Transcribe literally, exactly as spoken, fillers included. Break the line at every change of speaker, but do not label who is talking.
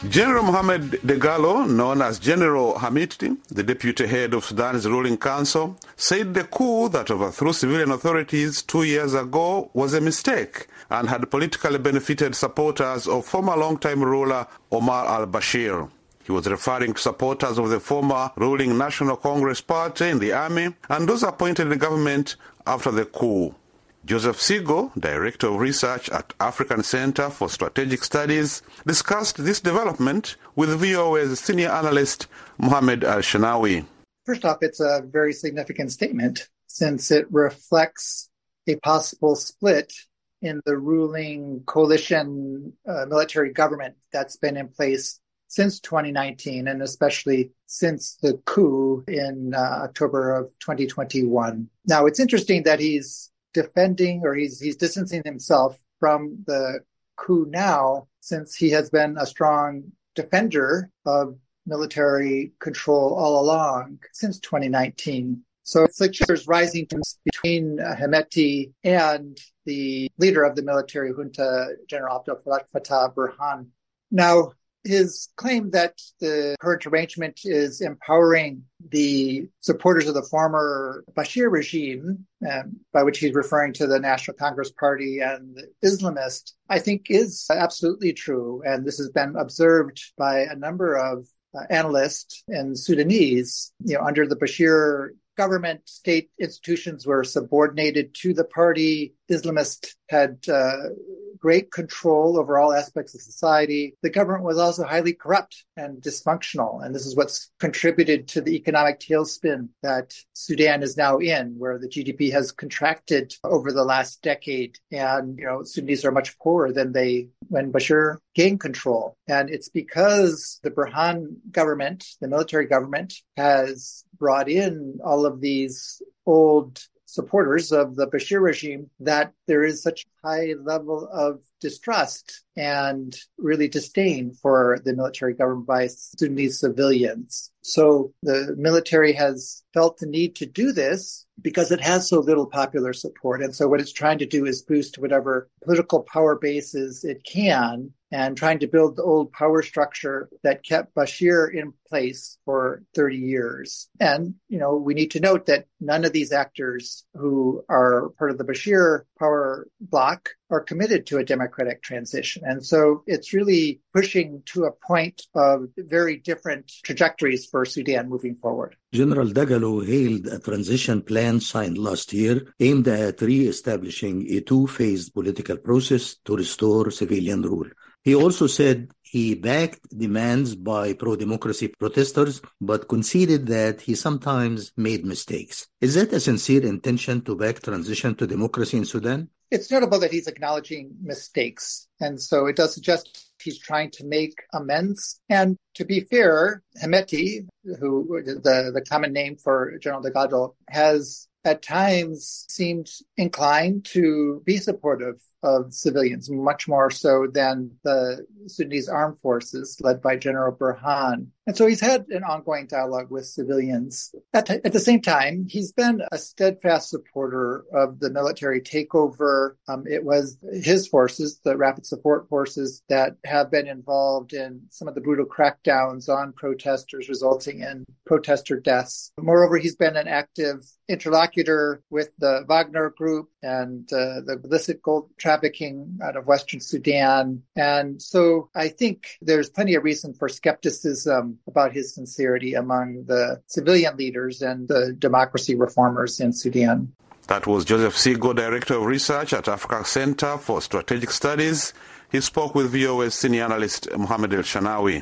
General Mohamed Dagalo, known as General Hamidti, the deputy head of Sudan's ruling council, said the coup that overthrew civilian authorities two years ago was a mistake and had politically benefited supporters of former long-time ruler Omar al-Bashir. He was referring to supporters of the former ruling National Congress Party in the army and those appointed in the government after the coup. Joseph Sigo, Director of Research at African Center for Strategic Studies, discussed this development with V O A's senior analyst Mohamed Al-Shanawi.
First off, it's a very significant statement since it reflects a possible split in the ruling coalition uh, military government that's been in place since twenty nineteen, and especially since the coup in uh, October of twenty twenty-one. Now, it's interesting that he's defending or he's he's distancing himself from the coup now, since he has been a strong defender of military control all along since twenty nineteen. So it's like there's rising tensions between uh, Hemeti and the leader of the military junta, General Abdel Fattah Burhan. Now, his claim that the current arrangement is empowering the supporters of the former Bashir regime, um, by which he's referring to the National Congress Party and the Islamists, I think is absolutely true. And this has been observed by a number of uh, analysts and Sudanese. You know, under the Bashir government, state institutions were subordinated to the party. Islamists had uh, great control over all aspects of society. The government was also highly corrupt and dysfunctional. And this is what's contributed to the economic tailspin that Sudan is now in, where the G D P has contracted over the last decade. And, you know, Sudanese are much poorer than they when Bashir gained control. And it's because the Burhan government, the military government, has brought in all of these old supporters of the Bashir regime that there is such a high level of distrust and really disdain for the military government by Sudanese civilians. So the military has felt the need to do this because it has so little popular support. And so what it's trying to do is boost whatever political power bases it can, and trying to build the old power structure that kept Bashir in place for thirty years. And, you know, we need to note that none of these actors who are part of the Bashir power bloc are committed to a democratic transition. And so it's really pushing to a point of very different trajectories for Sudan moving forward.
General Dagalo hailed a transition plan signed last year aimed at re-establishing a two-phase political process to restore civilian rule. He also said he backed demands by pro-democracy protesters, but conceded that he sometimes made mistakes. Is that a sincere intention to back transition to democracy in Sudan?
It's notable that he's acknowledging mistakes. And so it does suggest he's trying to make amends. And to be fair, Hemeti, who the, the common name for General Dagalo, has at times seemed inclined to be supportive of civilians, much more so than the Sudanese armed forces led by General Burhan. And so he's had an ongoing dialogue with civilians. At, t- at the same time, he's been a steadfast supporter of the military takeover. Um, it was his forces, the Rapid Support Forces, that have been involved in some of the brutal crackdowns on protesters, resulting in protester deaths. Moreover, he's been an active interlocutor with the Wagner Group and uh, the illicit gold trafficking out of Western Sudan. And so I think there's plenty of reason for skepticism about his sincerity among the civilian leaders and the democracy reformers in Sudan.
That was Joseph Sigo, Director of Research at Africa Center for Strategic Studies. He spoke with V O A's senior analyst Mohamed Al-Shanawi.